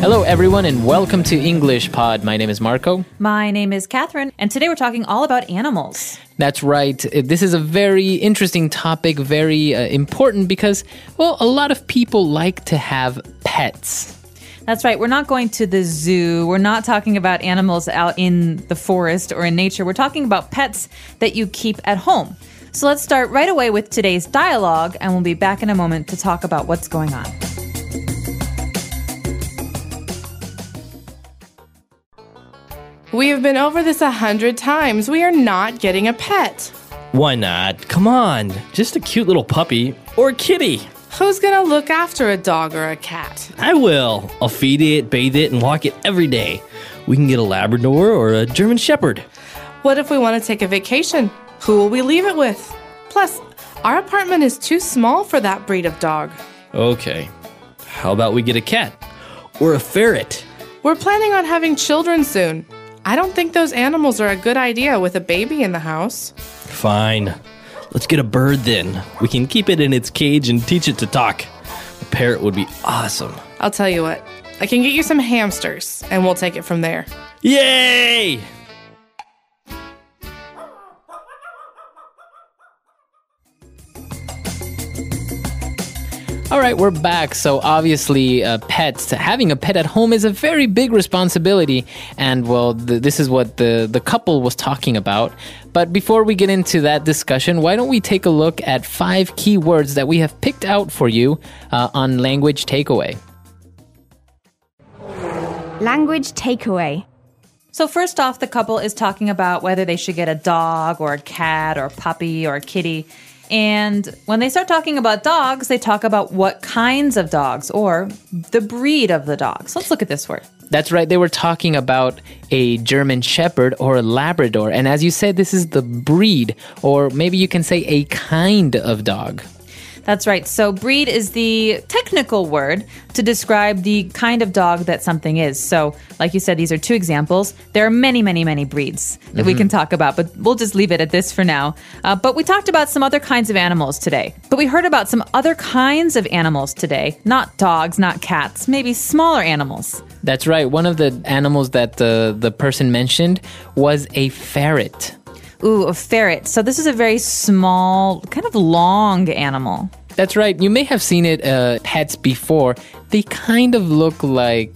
Hello, everyone, and welcome to English Pod. My name is Marco. My name is Catherine, and today we're talking all about animals. That's right. This is a very interesting topic, very important because, well, a lot of people like to have pets. That's right. We're not going to the zoo. We're not talking about animals out in the forest or in nature. We're talking about pets that you keep at home. So let's start right away with today's dialogue, and we'll be back in a moment to talk about what's going on. We have been over this 100 times. We are not getting a pet. Why not? Come on. Just a cute little puppy or a kitty. Who's gonna look after a dog or a cat? I will. I'll feed it, bathe it, and walk it every day. We can get a Labrador or a German Shepherd. What if we want to take a vacation? Who will we leave it with? Plus, our apartment is too small for that breed of dog. Okay. How about we get a cat? Or a ferret? We're planning on having children soon. I don't think those animals are a good idea with a baby in the house. Fine. Let's get a bird then. We can keep it in its cage and teach it to talk. A parrot would be awesome. I'll tell you what. I can get you some hamsters, and we'll take it from there. Yay! All right, we're back. So obviously, having a pet at home is a very big responsibility. And well, this is what the couple was talking about. But before we get into that discussion, why don't we take a look at 5 key words that we have picked out for you on Language Takeaway. Language takeaway. So first off, the couple is talking about whether they should get a dog or a cat or a puppy or a kitty. And when they start talking about dogs, they talk about what kinds of dogs or the breed of the dogs. Let's look at this word. That's right. They were talking about a German Shepherd or a Labrador. And as you said, this is the breed, or maybe you can say a kind of dog. That's right. So breed is the technical word to describe the kind of dog that something is. So like you said, these are 2 examples. There are many, many, many breeds that we can talk about, but we'll just leave it at this for now. But we talked about some other kinds of animals today. But we heard about some other kinds of animals today. Not dogs, not cats, maybe smaller animals. That's right. One of the animals that the person mentioned was a ferret. Ooh, a ferret. So this is a very small, kind of long animal. That's right. You may have seen it pets before. They kind of look like,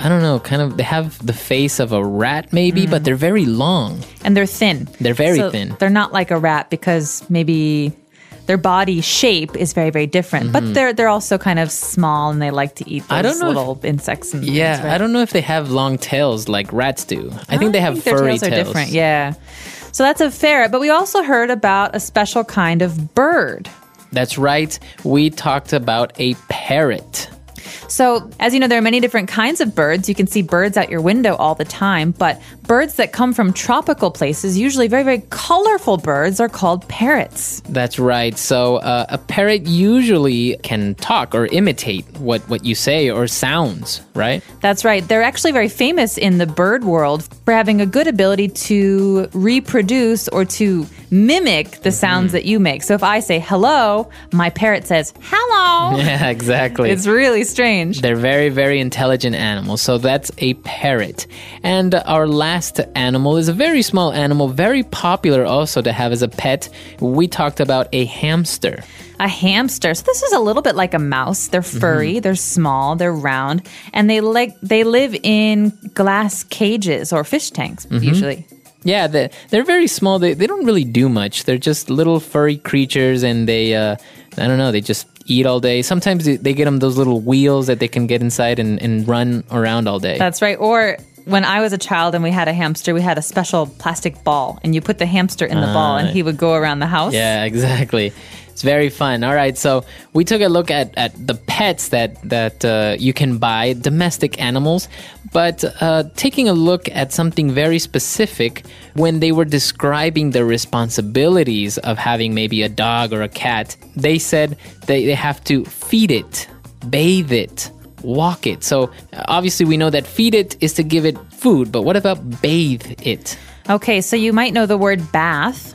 they have the face of a rat maybe, but they're very long. And they're thin. They're very thin. They're not like a rat because maybe their body shape is very, very different. But they're also kind of small and they like to eat those little insects. And yeah, things, right? I don't know if they have long tails like rats do. I think they have furry their tails. Are different, tails. yeah. So that's a ferret, but we also heard about a special kind of bird. That's right. We talked about a parrot. So, as you know, there are many different kinds of birds. You can see birds out your window all the time, but birds that come from tropical places, usually very, very colorful birds, are called parrots. That's right. So, a parrot usually can talk or imitate what you say or sounds, right? That's right. They're actually very famous in the bird world for having a good ability to reproduce or to mimic the sounds that you make. So if I say hello, my parrot says hello. Yeah, exactly. It's really strange. They're very, very intelligent animals. So that's a parrot. And our last animal is a very small animal, very popular also to have as a pet. We talked about a hamster. A hamster. So this is a little bit like a mouse. They're furry, they're small, they're round, and they live in glass cages or fish tanks usually. Yeah, they're very small. They don't really do much. They're just little furry creatures, and they they just eat all day. Sometimes they get them those little wheels that they can get inside and run around all day. That's right. Or when I was a child and we had a hamster, we had a special plastic ball, and you put the hamster in the ball, and he would go around the house. Yeah, exactly. It's very fun. All right, so we took a look at the pets that you can buy, domestic animals, but taking a look at something very specific when they were describing the responsibilities of having maybe a dog or a cat, they said they have to feed it, bathe it, walk it. So obviously we know that feed it is to give it food, but what about bathe it? Okay, so you might know the word bath.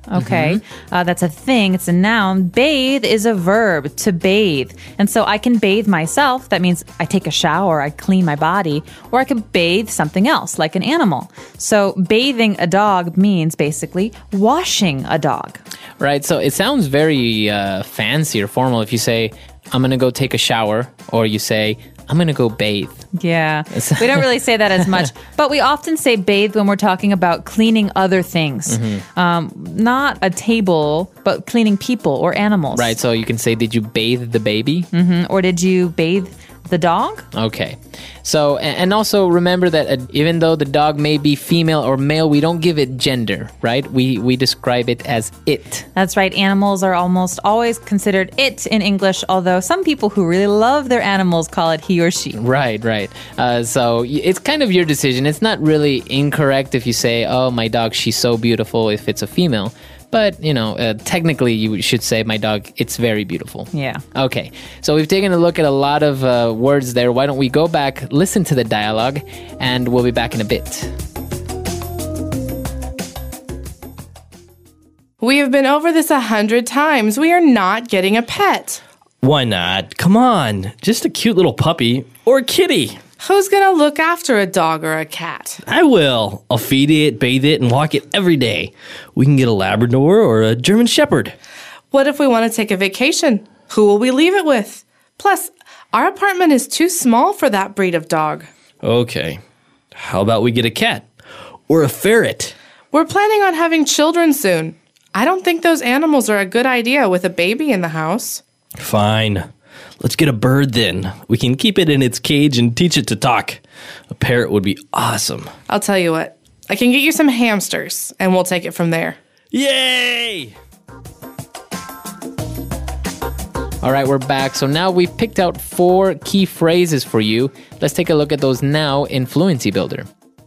Okay. That's a thing. It's a noun. Bathe is a verb, to bathe. And so I can bathe myself. That means I take a shower, I clean my body, or I could bathe something else, like an animal. So bathing a dog means basically washing a dog. Right. So it sounds very fancy or formal if you say, I'm going to go take a shower, or you say, I'm going to go bathe. Yeah. We don't really say that as much, but we often say bathe when we're talking about cleaning other things. Not a table, but cleaning people or animals. Right. So you can say, did you bathe the baby? Or did you bathe the dog? Okay. So, and also remember that even though the dog may be female or male, we don't give it gender, right? We describe it as it. That's right. Animals are almost always considered it in English, although some people who really love their animals call it he or she. Right. So it's kind of your decision. It's not really incorrect if you say, oh, my dog, she's so beautiful if it's a female. But, technically you should say, my dog, it's very beautiful. Yeah. Okay, so we've taken a look at a lot of words there. Why don't we go back, listen to the dialogue, and we'll be back in a bit. We have been over this 100 times. We are not getting a pet. Why not? Come on. Just a cute little puppy or a kitty. Who's gonna look after a dog or a cat? I will. I'll feed it, bathe it, and walk it every day. We can get a Labrador or a German Shepherd. What if we want to take a vacation? Who will we leave it with? Plus, our apartment is too small for that breed of dog. Okay. How about we get a cat? Or a ferret? We're planning on having children soon. I don't think those animals are a good idea with a baby in the house. Fine. Let's get a bird then. We can keep it in its cage and teach it to talk. A parrot would be awesome. I'll tell you what. I can get you some hamsters, and we'll take it from there. Yay! All right, we're back. So now we've picked out 4 key phrases for you. Let's take a look at those now in Fluency Builder.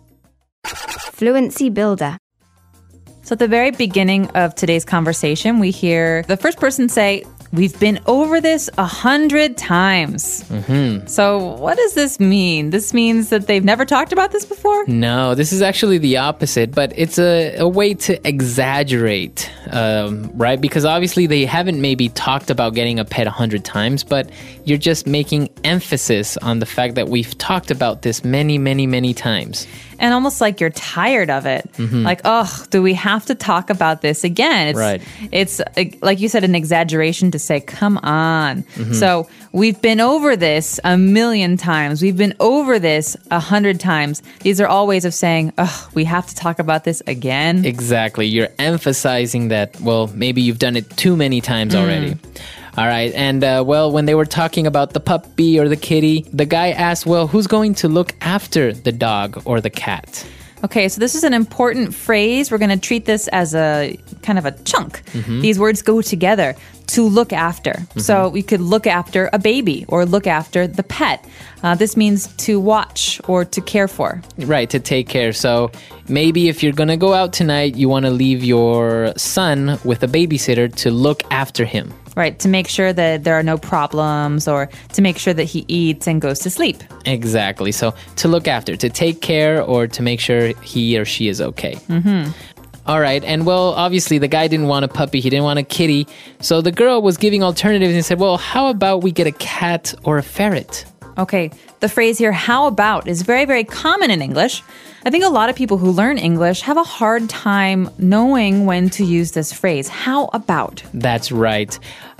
Fluency Builder. So at the very beginning of today's conversation, we hear the first person say, we've been over this 100 times. So what does this mean? This means that they've never talked about this before? No, this is actually the opposite, but it's a way to exaggerate, right? Because obviously they haven't maybe talked about getting a pet 100 times, but you're just making emphasis on the fact that we've talked about this many, many, many times. And almost like you're tired of it. Like, oh, do we have to talk about this again? Right. It's like you said, an exaggeration to say, come on. So we've been over this 1,000,000 times. We've been over this 100 times. These are all ways of saying, oh, we have to talk about this again. Exactly. You're emphasizing that, well, maybe you've done it too many times already. All right. And, when they were talking about the puppy or the kitty, the guy asked, well, who's going to look after the dog or the cat? Okay, so this is an important phrase. We're going to treat this as a kind of a chunk. These words go together. To look after. So we could look after a baby or look after the pet. This means to watch or to care for. Right, to take care. So maybe if you're going to go out tonight, you want to leave your son with a babysitter to look after him. Right, to make sure that there are no problems or to make sure that he eats and goes to sleep. Exactly. So to look after, to take care or to make sure he or she is okay. All right. And well, obviously the guy didn't want a puppy. He didn't want a kitty. So the girl was giving alternatives and said, well, how about we get a cat or a ferret? Okay, the phrase here, how about, is very, very common in English. I think a lot of people who learn English have a hard time knowing when to use this phrase, how about. That's right.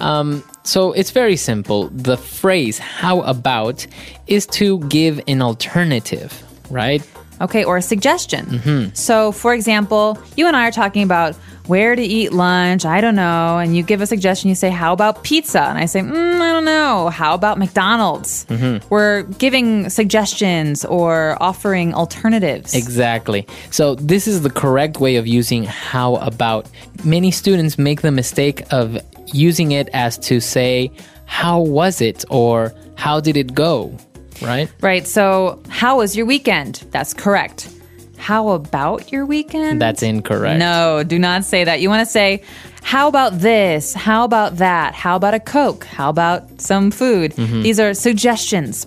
So it's very simple. The phrase, how about, is to give an alternative, right? Okay, or a suggestion. So, for example, you and I are talking about where to eat lunch, I don't know, and you give a suggestion, you say, how about pizza? And I say, I don't know, how about McDonald's? We're giving suggestions or offering alternatives. Exactly. So this is the correct way of using how about. Many students make the mistake of using it as to say, how was it? Or how did it go? Right? Right. So, how was your weekend? That's correct. How about your weekend? That's incorrect. No, do not say that. You want to say, how about this? How about that? How about a Coke? How about some food? These are suggestions, but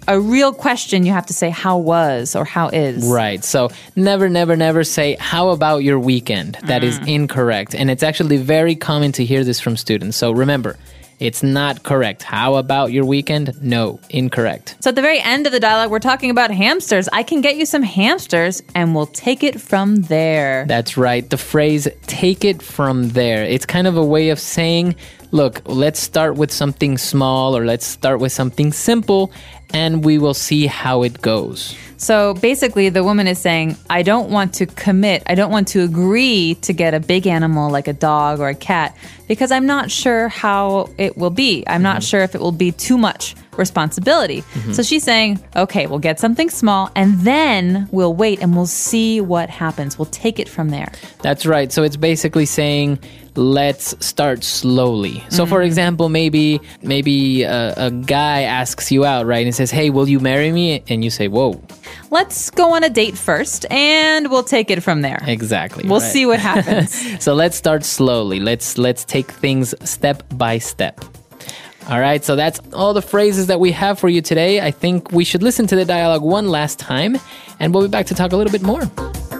a real question, you have to say how was or how is. Right. So never, never, never say, how about your weekend? That is incorrect. And it's actually very common to hear this from students. So remember, it's not correct. How about your weekend? No, incorrect. So at the very end of the dialogue, we're talking about hamsters. I can get you some hamsters and we'll take it from there. That's right. The phrase, take it from there. It's kind of a way of saying, look, let's start with something small or let's start with something simple and we will see how it goes. So basically, the woman is saying, I don't want to commit, I don't want to agree to get a big animal like a dog or a cat because I'm not sure how it will be. I'm not sure if it will be too much responsibility. So she's saying, okay, we'll get something small and then we'll wait and we'll see what happens. We'll take it from there. That's right. So it's basically saying, let's start slowly. So for example, maybe a guy asks you out, right? And says, hey, will you marry me? And you say, whoa. Let's go on a date first and we'll take it from there. Exactly. We'll right. see what happens. So let's start slowly. Let's take things step by step. All right, so that's all the phrases that we have for you today. I think we should listen to the dialogue one last time, and we'll be back to talk a little bit more.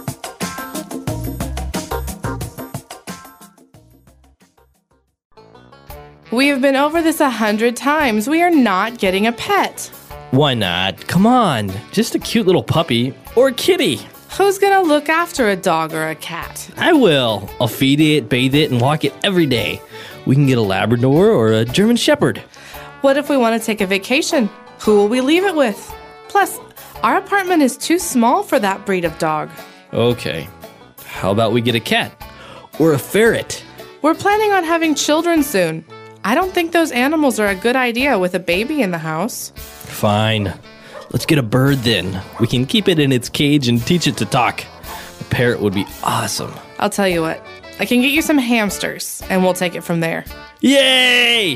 We have been over this 100 times. We are not getting a pet. Why not? Come on. Just a cute little puppy or a kitty. Who's gonna look after a dog or a cat? I will. I'll feed it, bathe it, and walk it every day. We can get a Labrador or a German Shepherd. What if we want to take a vacation? Who will we leave it with? Plus, our apartment is too small for that breed of dog. Okay. How about we get a cat? Or a ferret? We're planning on having children soon. I don't think those animals are a good idea with a baby in the house. Fine. Let's get a bird then. We can keep it in its cage and teach it to talk. A parrot would be awesome. I'll tell you what, I can get you some hamsters, and we'll take it from there. Yay!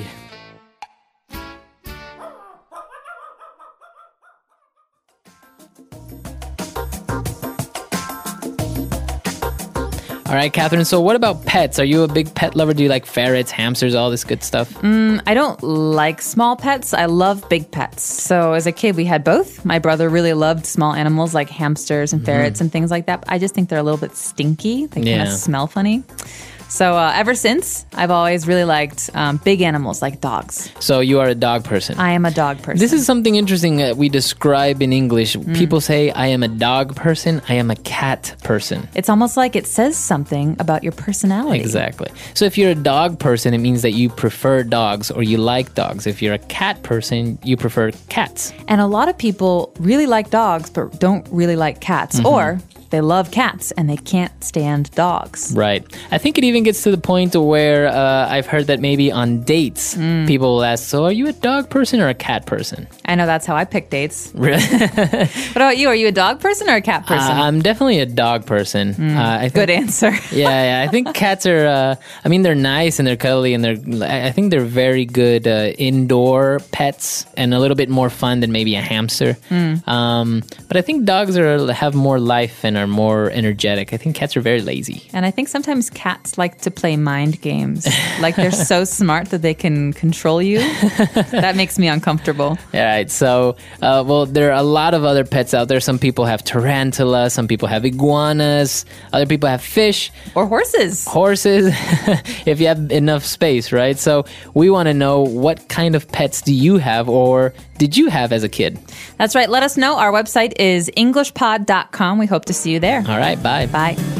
All right, Catherine, so what about pets? Are you a big pet lover? Do you like ferrets, hamsters, all this good stuff? I don't like small pets. I love big pets. So as a kid, we had both. My brother really loved small animals like hamsters and ferrets and things like that. I just think they're a little bit stinky. They kind of smell funny. So ever since, I've always really liked big animals like dogs. So you are a dog person. I am a dog person. This is something interesting that we describe in English. People say, I am a dog person, I am a cat person. It's almost like it says something about your personality. Exactly. So if you're a dog person, it means that you prefer dogs or you like dogs. If you're a cat person, you prefer cats. And a lot of people really like dogs, but don't really like cats. Or they love cats and they can't stand dogs. Right. I think it even gets to the point where I've heard that maybe on dates, people will ask, so are you a dog person or a cat person? I know that's how I pick dates. Really? What about you? Are you a dog person or a cat person? I'm definitely a dog person. I think, Good answer. yeah. I think cats are, they're nice and they're cuddly and I think they're very good indoor pets and a little bit more fun than maybe a hamster. But I think dogs have more life and are more energetic. I think cats are very lazy. And I think sometimes cats like to play mind games. Like they're so smart that they can control you. That makes me uncomfortable. All right. So, there are a lot of other pets out there. Some people have tarantulas. Some people have iguanas. Other people have fish. Or horses. Horses, if you have enough space, right? So we want to know, what kind of pets do you have or did you have as a kid? That's right. Let us know. Our website is englishpod.com. We hope to see you there. All right. Bye. Bye.